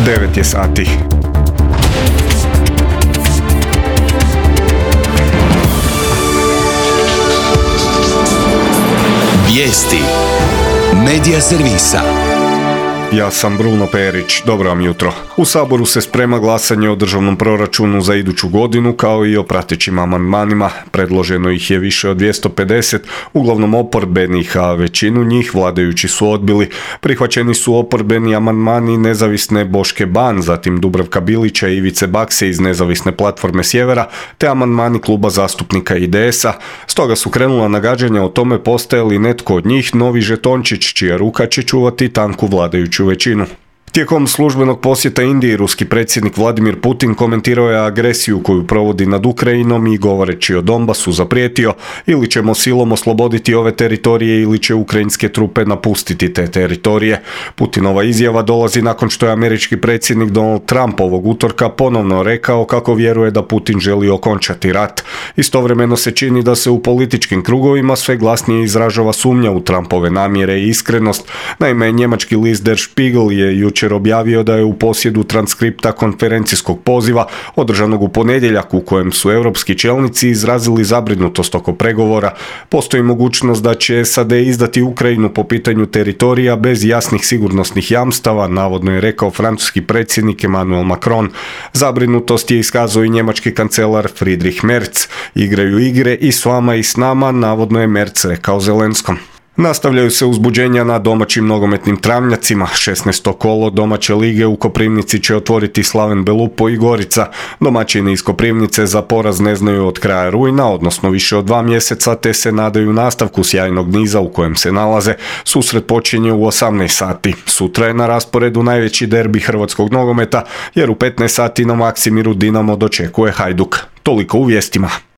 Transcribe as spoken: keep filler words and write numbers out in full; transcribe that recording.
devet je sati. Vijesti Medija servisa. Ja sam Bruno Perić, dobro vam jutro. U Saboru se sprema glasanje o državnom proračunu za iduću godinu kao i o pratećim amandmanima. Predloženo ih je više od dvjesto pedeset, uglavnom oporbenih, a većinu njih vladajući su odbili. Prihvaćeni su oporbeni amandmani nezavisne Boške Ban, zatim Dubravka Bilića i Ivice Bakse iz nezavisne platforme Sjevera, te amandmani kluba zastupnika I D S-a. Stoga su krenula nagađanja o tome postaje li netko od njih novi žetončić, čija ruka će čuvati tanku vladajuću većinu. Tijekom službenog posjeta Indiji, ruski predsjednik Vladimir Putin komentirao je agresiju koju provodi nad Ukrajinom i govoreći o Donbasu zaprijetio: ili ćemo silom osloboditi ove teritorije ili će ukrajinske trupe napustiti te teritorije. Putinova izjava dolazi nakon što je američki predsjednik Donald Trump ovog utorka ponovno rekao kako vjeruje da Putin želi okončati rat. Istovremeno se čini da se u političkim krugovima sve glasnije izražava sumnja u Trumpove namjere i iskrenost. Naime, njemački list Der Spiegel je jučer objavio da je u posjedu transkripta konferencijskog poziva održanog u ponedjeljak u kojem su europski čelnici izrazili zabrinutost oko pregovora. Postoji mogućnost da će S A D izdati Ukrajinu po pitanju teritorija bez jasnih sigurnosnih jamstava, navodno je rekao francuski predsjednik Emmanuel Macron. Zabrinutost je iskazao i njemački kancelar Friedrich Merz. Igraju igre i s vama i s nama, navodno je Merz rekao Zelenskom. Nastavljaju se uzbuđenja na domaćim nogometnim travnjacima. šesnaesto kolo domaće lige u Koprivnici će otvoriti Slaven Belupo i Gorica. Domaćini iz Koprivnice za poraz ne znaju od kraja rujna, odnosno više od dva mjeseca, te se nadaju nastavku sjajnog niza u kojem se nalaze. Susret počinje u osamnaest sati. Sutra je na rasporedu najveći derbi hrvatskog nogometa, jer u petnaest sati na Maksimiru Dinamo dočekuje Hajduk. Toliko u vijestima.